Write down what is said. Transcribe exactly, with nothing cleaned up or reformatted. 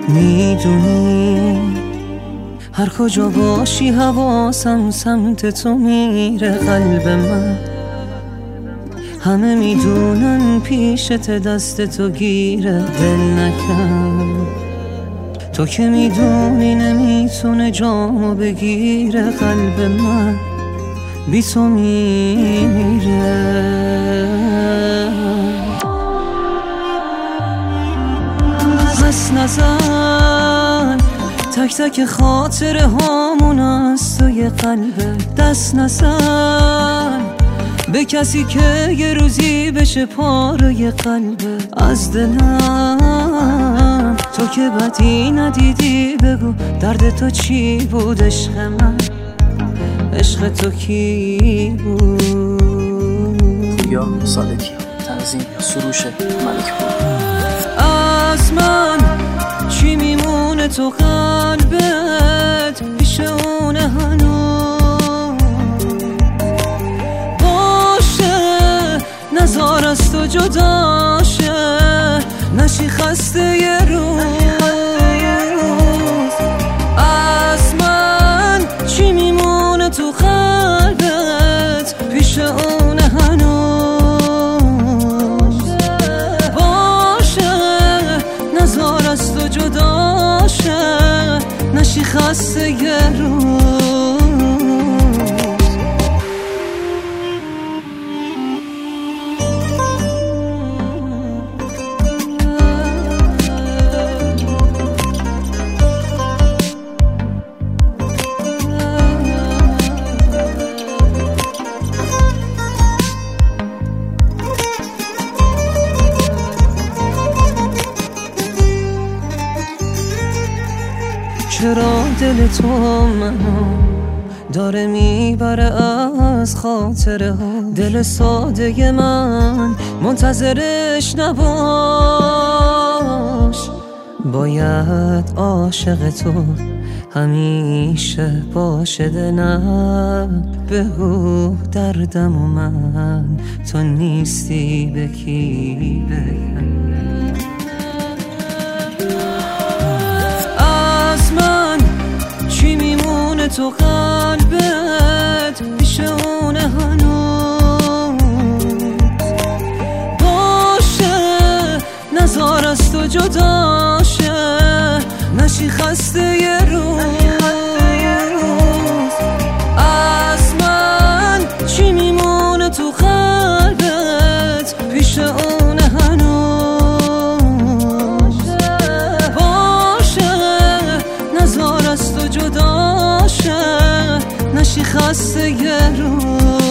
میدونی هر کجا باشی حواسم سمت تو میره. قلب من همه میدونن پیشت دست تو گیره. دل نکن تو که میدونی نمیتونه جامو بگیره. قلب من بی تو میمیره. پس نزن تک تک خاطره هامون از توی قلبت. دست نزن به کسی که یه روزی بشه پاره قلبت از دلم. تو که بدی ندیدی بگو درد تو چی بود. عشق من عشق تو کی بود؟ یا صادقی تنظیم سروش ملک بود. از من چی میمونه تو قلبت پیش اونه هنوز؟ باشه نزار از تو جداشه نشی خسته یه روز. از من چی میمونه تو قلبت پیش اونه هنوز؟ باشه نزار از تو جداشه نشی خسته یه روز. چرا دل تو منو داره میبره از خاطره ها؟ دل ساده من منتظرش نباش. باید عاشق تو همیشه باشه. دلم بگو دردم و من تو نیستی به کی بگم؟ چی میمونه تو قلبت پیش اونه هنوز؟ باشه نزار از تو جداشه نشی خسته یه روز. از من چی میمونه تو قلبت پیش اونه هنوز؟ باشه نزار از تو جداشه نشی خسته یه روز.